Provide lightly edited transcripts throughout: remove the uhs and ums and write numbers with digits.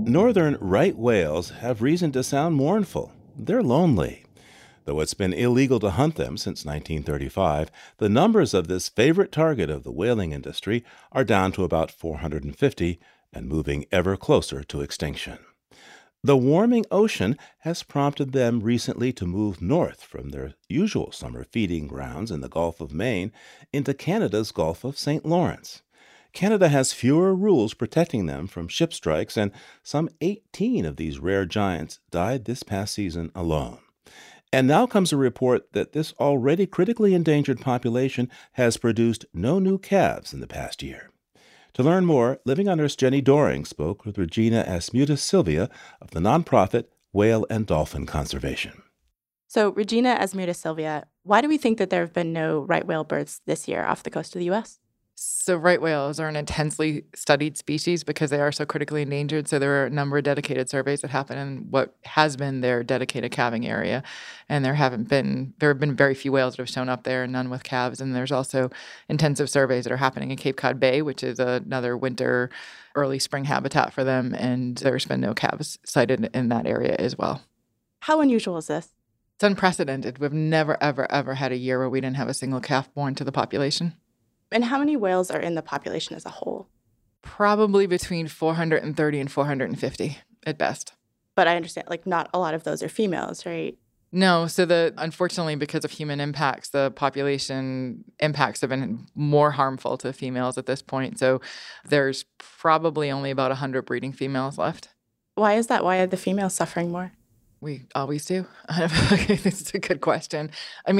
Northern right whales have reason to sound mournful. They're lonely. Though it's been illegal to hunt them since 1935, the numbers of this favorite target of the whaling industry are down to about 450 and moving ever closer to extinction. The warming ocean has prompted them recently to move north from their usual summer feeding grounds in the Gulf of Maine into Canada's Gulf of St. Lawrence. Canada has fewer rules protecting them from ship strikes, and some 18 of these rare giants died this past season alone. And now comes a report that this already critically endangered population has produced no new calves in the past year. To learn more, Living on Earth's Jenny Doring spoke with Regina Asmutis Silvia of the nonprofit Whale and Dolphin Conservation. So, Regina Asmutis Silvia, why do we think that there have been no right whale births this year off the coast of the U.S.? So right whales are an intensely studied species because they are so critically endangered. So there are a number of dedicated surveys that happen in what has been their dedicated calving area. And there have been very few whales that have shown up there, none with calves. And there's also intensive surveys that are happening in Cape Cod Bay, which is another winter, early spring habitat for them. And there's been no calves sighted in that area as well. How unusual is this? It's unprecedented. We've never, ever, ever had a year where we didn't have a single calf born to the population. And how many whales are in the population as a whole? Probably between 430 and 450 at best. But I understand, not a lot of those are females, right? No. So unfortunately, because of human impacts, the population impacts have been more harmful to females at this point. So there's probably only about 100 breeding females left. Why is that? Why are the females suffering more? We always do. This is a good question.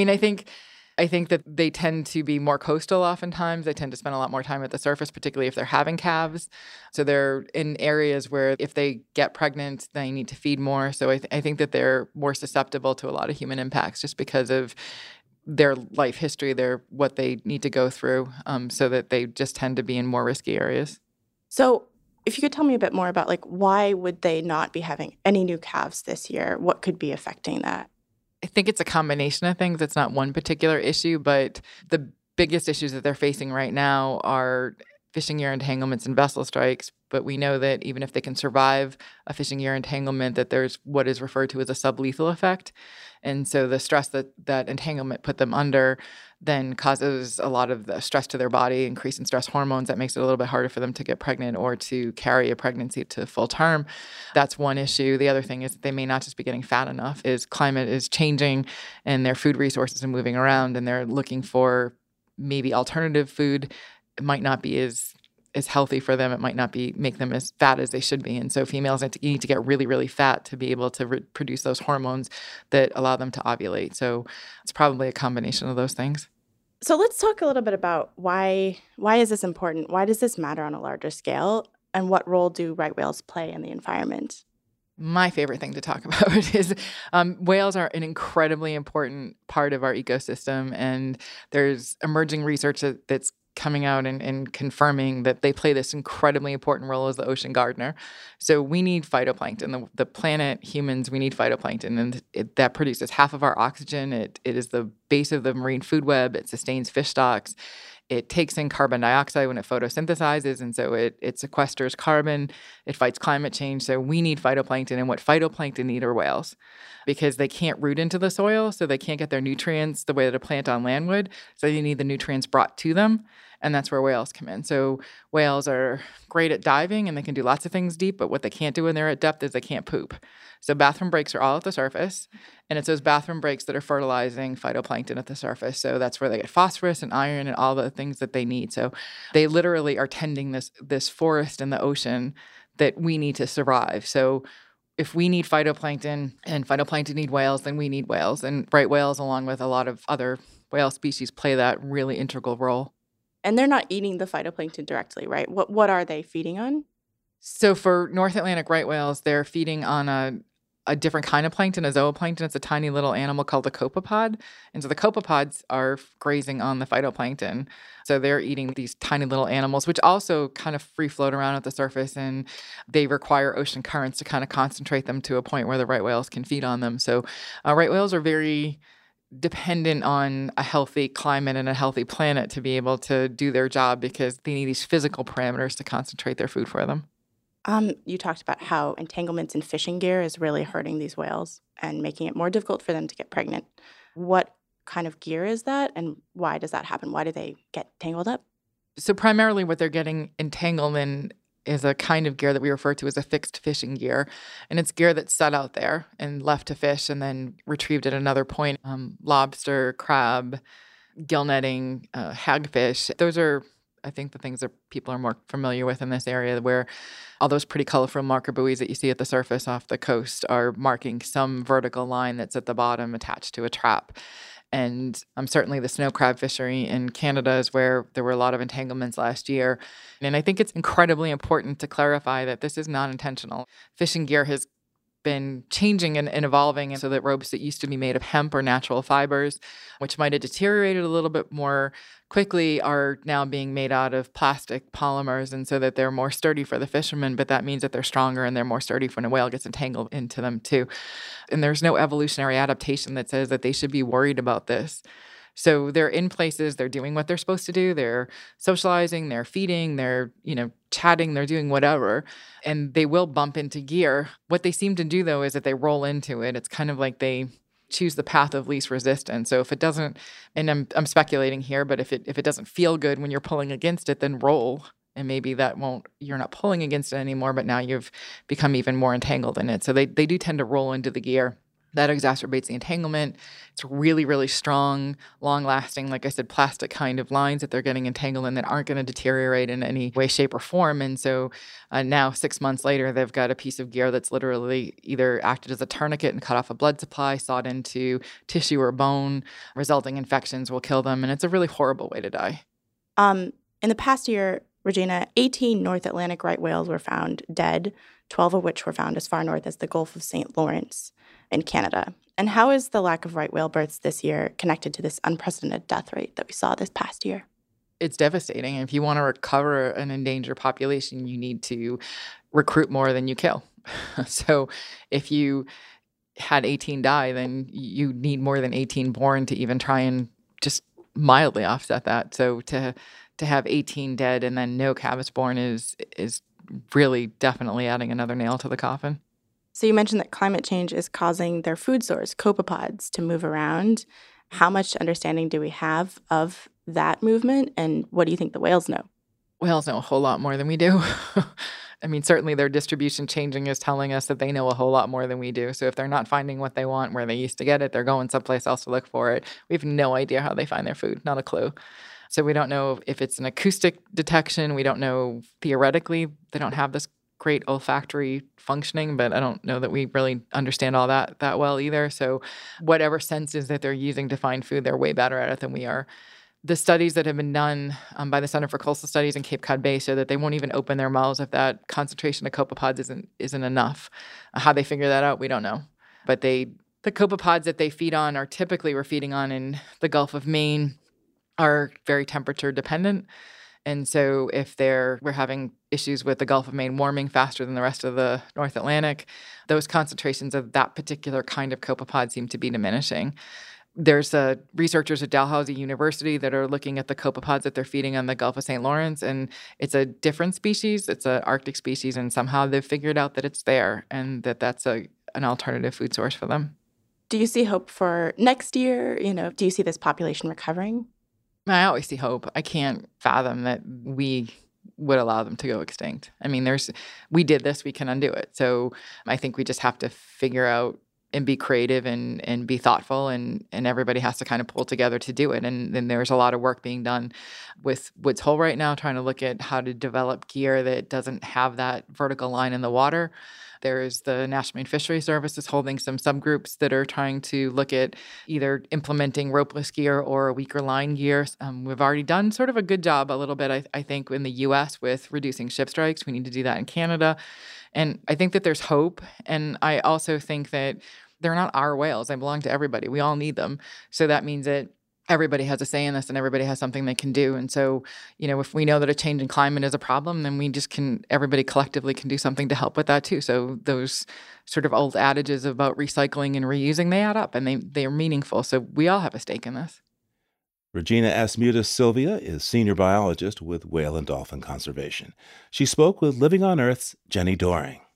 I think that they tend to be more coastal oftentimes. They tend to spend a lot more time at the surface, particularly if they're having calves. So they're in areas where if they get pregnant, they need to feed more. So I think that they're more susceptible to a lot of human impacts just because of their life history, what they need to go through, so that they just tend to be in more risky areas. So if you could tell me a bit more about why would they not be having any new calves this year? What could be affecting that? I think it's a combination of things. It's not one particular issue, but the biggest issues that they're facing right now are fishing year entanglements and vessel strikes. But we know that even if they can survive a fishing year entanglement, that there's what is referred to as a sublethal effect. And so the stress that entanglement put them under then causes a lot of the stress to their body, increase in stress hormones. That makes it a little bit harder for them to get pregnant or to carry a pregnancy to full term. That's one issue. The other thing is that they may not just be getting fat enough. Climate is changing and their food resources are moving around and they're looking for maybe alternative food. It might not be as healthy for them. It might not make them as fat as they should be. And so females need to get really, really fat to be able to produce those hormones that allow them to ovulate. So it's probably a combination of those things. So let's talk a little bit about why is this important? Why does this matter on a larger scale? And what role do right whales play in the environment? My favorite thing to talk about is whales are an incredibly important part of our ecosystem. And there's emerging research that's coming out and confirming that they play this incredibly important role as the ocean gardener. So we need phytoplankton. The planet, humans, we need phytoplankton. And that produces half of our oxygen. It is the base of the marine food web. It sustains fish stocks. It takes in carbon dioxide when it photosynthesizes, and so it sequesters carbon. It fights climate change. So we need phytoplankton, and what phytoplankton need are whales because they can't root into the soil, so they can't get their nutrients the way that a plant on land would. So they need the nutrients brought to them, and that's where whales come in. So whales are great at diving, and they can do lots of things deep, but what they can't do when they're at depth is they can't poop. So bathroom breaks are all at the surface, and it's those bathroom breaks that are fertilizing phytoplankton at the surface. So that's where they get phosphorus and iron and all the things that they need. So they literally are tending this forest in the ocean that we need to survive. So if we need phytoplankton and phytoplankton need whales, then we need whales. And right whales, along with a lot of other whale species, play that really integral role. And they're not eating the phytoplankton directly, right? What are they feeding on? So for North Atlantic right whales, they're feeding on a different kind of plankton, a zooplankton. It's a tiny little animal called the copepod. And so the copepods are grazing on the phytoplankton. So they're eating these tiny little animals, which also kind of free float around at the surface. And they require ocean currents to kind of concentrate them to a point where the right whales can feed on them. So right whales are very dependent on a healthy climate and a healthy planet to be able to do their job because they need these physical parameters to concentrate their food for them. You talked about how entanglements in fishing gear is really hurting these whales and making it more difficult for them to get pregnant. What kind of gear is that, and why does that happen? Why do they get tangled up? So primarily what they're getting entangled in is a kind of gear that we refer to as a fixed fishing gear. And it's gear that's set out there and left to fish and then retrieved at another point. Lobster, crab, gill netting, hagfish. Those are, I think, the things that people are more familiar with in this area, where all those pretty colorful marker buoys that you see at the surface off the coast are marking some vertical line that's at the bottom attached to a trap. And certainly the snow crab fishery in Canada is where there were a lot of entanglements last year. And I think it's incredibly important to clarify that this is not intentional. Fishing gear has been changing and evolving so that ropes that used to be made of hemp or natural fibers, which might have deteriorated a little bit more quickly, are now being made out of plastic polymers, and so that they're more sturdy for the fishermen, but that means that they're stronger and they're more sturdy when a whale gets entangled into them too. And there's no evolutionary adaptation that says that they should be worried about this. So they're in places, they're doing what they're supposed to do, they're socializing, they're feeding, they're, chatting, they're doing whatever, and they will bump into gear. What they seem to do, though, is that they roll into it. It's kind of like they choose the path of least resistance. So if it doesn't, and I'm speculating here, but if it doesn't feel good when you're pulling against it, then roll. And maybe you're not pulling against it anymore, but now you've become even more entangled in it. So they do tend to roll into the gear. That exacerbates the entanglement. It's really, really strong, long-lasting, like I said, plastic kind of lines that they're getting entangled in that aren't going to deteriorate in any way, shape, or form. And so now, 6 months later, they've got a piece of gear that's literally either acted as a tourniquet and cut off a blood supply, sawed into tissue or bone, resulting infections will kill them. And it's a really horrible way to die. In the past year, Regina, 18 North Atlantic right whales were found dead, 12 of which were found as far north as the Gulf of St. Lawrence in Canada. And how is the lack of right whale births this year connected to this unprecedented death rate that we saw this past year? It's devastating. If you want to recover an endangered population, you need to recruit more than you kill. So if you had 18 die, then you need more than 18 born to even try and just mildly offset that. So to have 18 dead and then no calves born is really definitely adding another nail to the coffin. So you mentioned that climate change is causing their food source, copepods, to move around. How much understanding do we have of that movement, and what do you think the whales know? Whales know a whole lot more than we do. I mean, certainly their distribution changing is telling us that they know a whole lot more than we do. So if they're not finding what they want where they used to get it, they're going someplace else to look for it. We have no idea how they find their food, not a clue. So we don't know if it's an acoustic detection. We don't know, theoretically, they don't have this great olfactory functioning, but I don't know that we really understand all that well either. So whatever senses that they're using to find food, they're way better at it than we are. The studies that have been done by the Center for Coastal Studies in Cape Cod Bay show that they won't even open their mouths if that concentration of copepods isn't enough. How they figure that out, we don't know. But the copepods that they feed on are typically we're feeding on in the Gulf of Maine are very temperature dependent. And so if we're having issues with the Gulf of Maine warming faster than the rest of the North Atlantic, those concentrations of that particular kind of copepod seem to be diminishing. There's researchers at Dalhousie University that are looking at the copepods that they're feeding on the Gulf of St. Lawrence, and it's a different species. It's an Arctic species, and somehow they've figured out that it's there and that's an alternative food source for them. Do you see hope for next year? Do you see this population recovering? I always see hope. I can't fathom that we would allow them to go extinct. I mean, we did this, we can undo it. So I think we just have to figure out and be creative and be thoughtful, and everybody has to kind of pull together to do it. And then there's a lot of work being done with Woods Hole right now, trying to look at how to develop gear that doesn't have that vertical line in the water. There's the National Marine Fisheries Service is holding some subgroups that are trying to look at either implementing ropeless gear or weaker line gear. We've already done sort of a good job a little bit, I think, in the U.S. with reducing ship strikes. We need to do that in Canada. And I think that there's hope. And I also think that they're not our whales. They belong to everybody. We all need them. So that means that everybody has a say in this and everybody has something they can do. And so, if we know that a change in climate is a problem, then everybody collectively can do something to help with that too. So those sort of old adages about recycling and reusing, they add up and they are meaningful. So we all have a stake in this. Regina Asmutis Silvia is senior biologist with Whale and Dolphin Conservation. She spoke with Living on Earth's Jenny Doering.